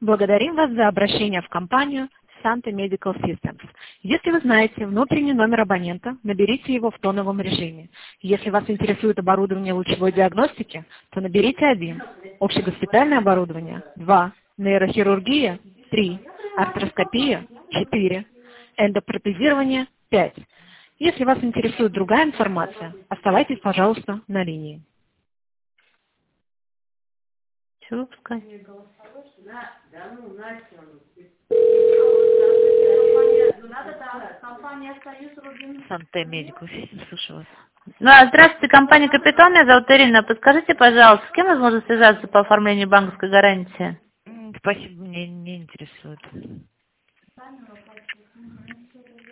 Благодарим вас за обращение в компанию Santa Medical Systems. Если вы знаете внутренний номер абонента, наберите его в тоновом режиме. Если вас интересует оборудование лучевой диагностики, то наберите 1. Общегоспитальное оборудование 2. Нейрохирургия 3. Артроскопия 4. Эндопротезирование 5. Если вас интересует другая информация, оставайтесь, пожалуйста, на линии. Чурупская. Санте Медикал Систем, слушаю вас. Здравствуйте, компания Капитон, меня зовут Ирина. Подскажите, пожалуйста, с кем возможно связаться по оформлению банковской гарантии? Спасибо, мне не интересует.